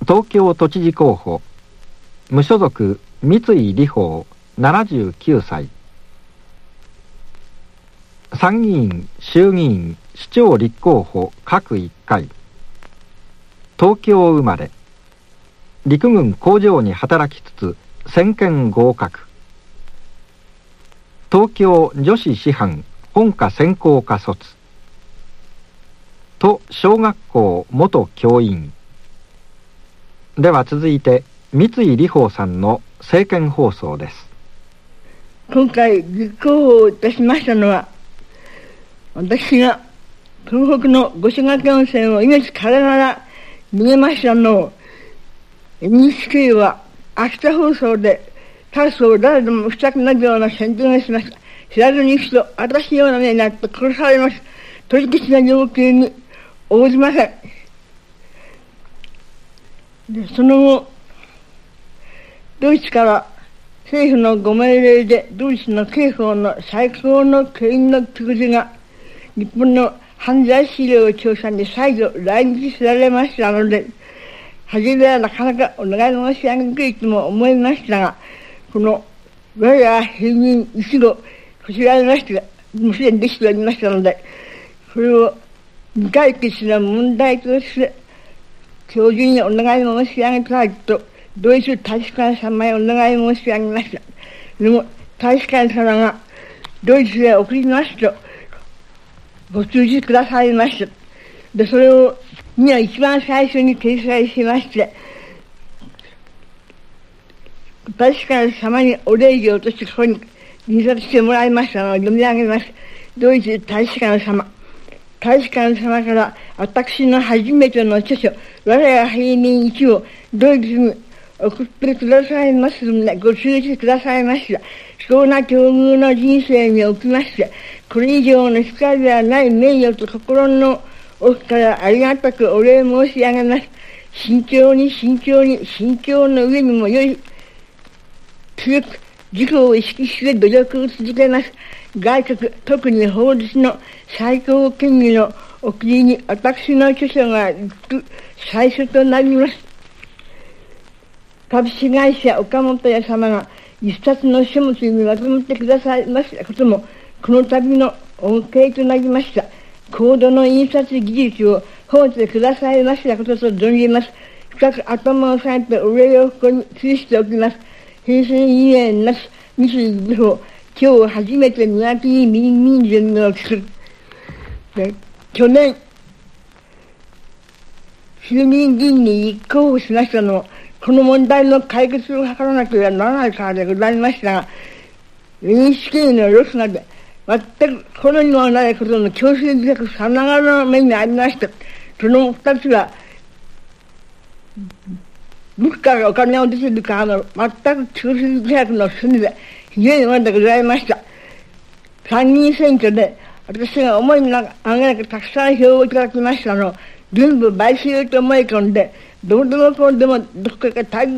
東京都知事候補、無所属三井理邦79歳。参議院、衆議院、市長立候補各1回。東京生まれ。陸軍工場に働きつつ先見合格。東京女子師範本科専攻科卒。都小学校元教員。では続いて三井理邦さんの政見放送です。 今回立候補いたしましたのは、私が東北の五所岳温泉を命からがら逃げましたのを NHK は秋田放送でタスを誰でもしたくなるような宣伝をしました。知らずに一度私のような目になって殺されます。取り消しの要求に応じません。でその後、ドイツから政府のご命令でドイツの刑法の最高の権威の教授が日本の犯罪資料調査に再度来日されましたので、初めはなかなかお願い申し上げにくいとも思いましたが、この我が平民一度こちらにましてがもうすでにできておりましたので、これを未解決の問題として教授にお願い申し上げたいとドイツ大使館様へお願い申し上げました。でも大使館様がドイツへ送りますとご通知くださいました。でそれをには一番最初に掲載しまして、大使館様にお礼状としてここに印刷してもらいましたのを読み上げます。ドイツ大使館様。大使館様から私の初めての著書、我が平民一をドイツに送ってくださいますので、ご通知くださいました。不幸な境遇の人生におきまして、これ以上の光ではない名誉と心の奥からありがたくお礼申し上げます。慎重に慎重の上にもより強く自己を意識して努力を続けます。外国、特に法律の最高権威のお国に私の著書が行く最初となります。株式会社岡本屋様が一冊の書物にまとめてくださいましたことも、この度の恩恵となりました。高度の印刷技術を放置くださいましたことと存じます。深く頭を押さえてお礼をここに記しておきます。平成2年夏、三井理邦、今日初めて宮城民全を作る。去年、衆議院議員に立候補しましたのを、この問題の解決を図らなければならないからでございましたが、NHK のロスなど、全くこのにもないことの強制自虐さながらの目にありました。その二つは、物価がお金を出てるからの全く強制自虐の隅で、非常にものでございました。参議院選挙で、私が思いのあげなくたくさん票をいただきましたのを、全部買収と思い込んで、どうでもこうでもどこか大